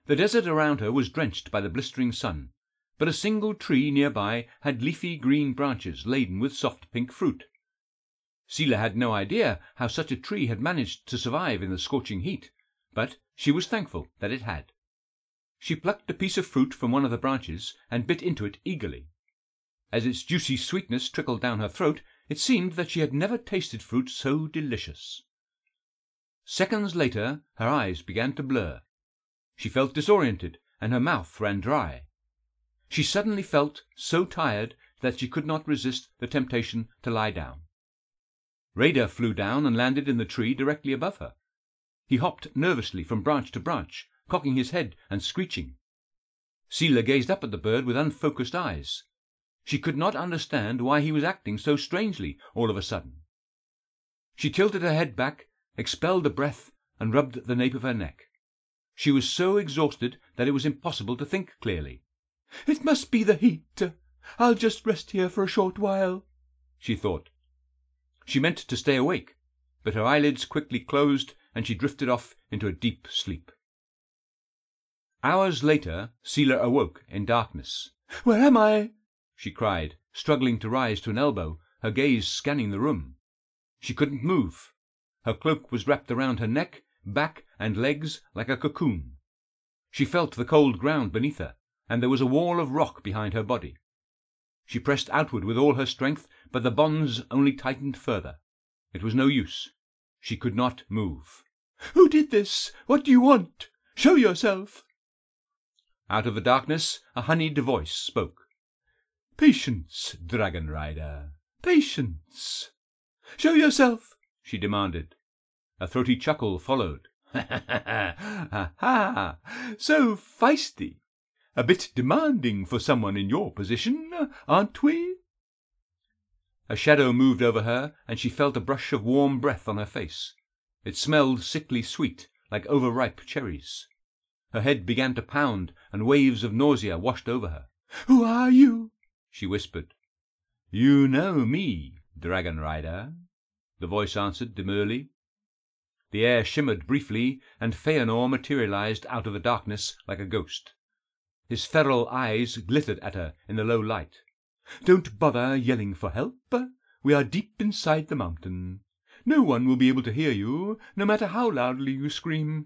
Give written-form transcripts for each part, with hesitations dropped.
The desert around her was drenched by the blistering sun, but a single tree near by had leafy green branches laden with soft pink fruit. Sila had no idea how such a tree had managed to survive in the scorching heat, but she was thankful that it had. She plucked a piece of fruit from one of the branches and bit into it eagerly. As its juicy sweetness trickled down her throat, it seemed that she had never tasted fruit so delicious. Seconds later her eyes began to blur. She felt disoriented, and her mouth ran dry. She suddenly felt so tired that she could not resist the temptation to lie down. Radar flew down and landed in the tree directly above her. He hopped nervously from branch to branch, cocking his head and screeching. Sila gazed up at the bird with unfocused eyes. She could not understand why he was acting so strangely all of a sudden. She tilted her head back, expelled a breath, and rubbed the nape of her neck. She was so exhausted that it was impossible to think clearly. "It must be the heat. I'll just rest here for a short while," she thought. She meant to stay awake, but her eyelids quickly closed and she drifted off into a deep sleep. Hours later, Sila awoke in darkness. "Where am I?" she cried, struggling to rise to an elbow, her gaze scanning the room. She couldn't move. Her cloak was wrapped around her neck, back, and legs like a cocoon. She felt the cold ground beneath her, and there was a wall of rock behind her body. She pressed outward with all her strength, but the bonds only tightened further. It was no use. She could not move. "Who did this? What do you want? Show yourself!" Out of the darkness a honeyed voice spoke. "Patience, Dragon Rider, patience." "Show yourself," she demanded. A throaty chuckle followed. "Ha ha! So feisty! A bit demanding for someone in your position, aren't we?" A shadow moved over her, and she felt a brush of warm breath on her face. It smelled sickly sweet, like overripe cherries. Her head began to pound, and waves of nausea washed over her. "Who are you?" she whispered. "You know me, Dragon Rider," the voice answered demurely. The air shimmered briefly, and Feanor materialized out of the darkness like a ghost. His feral eyes glittered at her in the low light. "Don't bother yelling for help. We are deep inside the mountain. No one will be able to hear you, no matter how loudly you scream."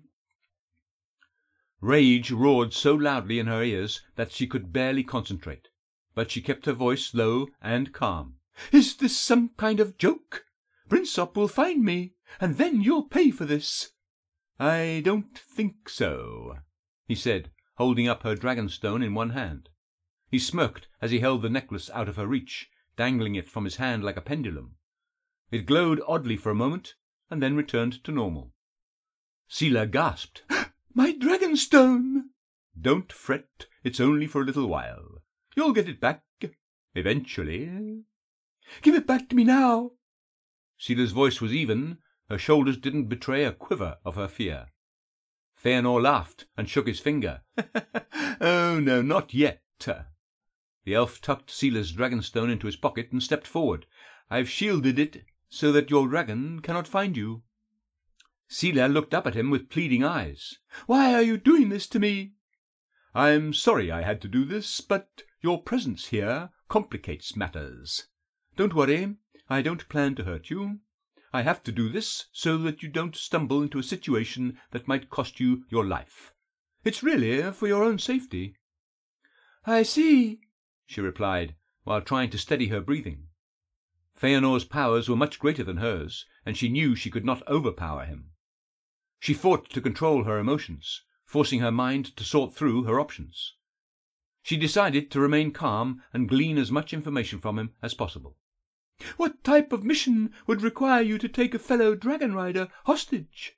Rage roared so loudly in her ears that she could barely concentrate, but she kept her voice low and calm. "Is this some kind of joke? Brinsop will find me, and then you'll pay for this." "I don't think so," he said, holding up her dragonstone in one hand. He smirked as he held the necklace out of her reach, dangling it from his hand like a pendulum. It glowed oddly for a moment, and then returned to normal. Sila gasped. "My dragonstone!" "Don't fret, it's only for a little while. You'll get it back, eventually." "Give it back to me now." Sila's voice was even. Her shoulders didn't betray a quiver of her fear. Feanor laughed and shook his finger. "Oh, no, not yet." The elf tucked Sila's dragonstone into his pocket and stepped forward. "I've shielded it so that your dragon cannot find you." Sila looked up at him with pleading eyes. "Why are you doing this to me?" "I'm sorry I had to do this, but your presence here complicates matters. Don't worry, I don't plan to hurt you. I have to do this so that you don't stumble into a situation that might cost you your life. It's really for your own safety." "I see," she replied, while trying to steady her breathing. Feanor's powers were much greater than hers, and she knew she could not overpower him. She fought to control her emotions, forcing her mind to sort through her options. She decided to remain calm and glean as much information from him as possible. "What type of mission would require you to take a fellow dragon rider hostage?"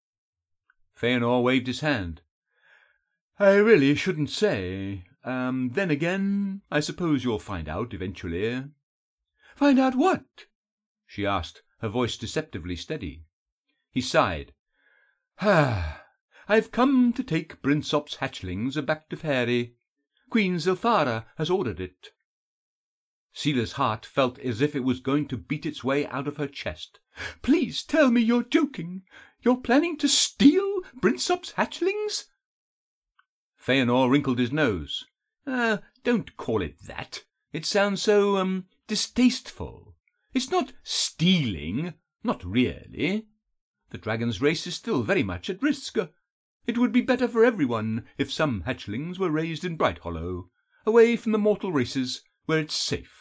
Feanor waved his hand. "I really shouldn't say. Then again, I suppose you'll find out eventually." "Find out what?" she asked, her voice deceptively steady. He sighed. "I've come to take Brinsop's hatchlings back to Fairy. Queen Zilphara has ordered it." Sila's heart felt as if it was going to beat its way out of her chest. "Please tell me you're joking. You're planning to steal Brinsop's hatchlings?" Fëanor wrinkled his nose. Don't call it that. It sounds so, distasteful. It's not stealing, not really. The dragon's race is still very much at risk. It would be better for everyone if some hatchlings were raised in Bright Hollow, away from the mortal races, where it's safe.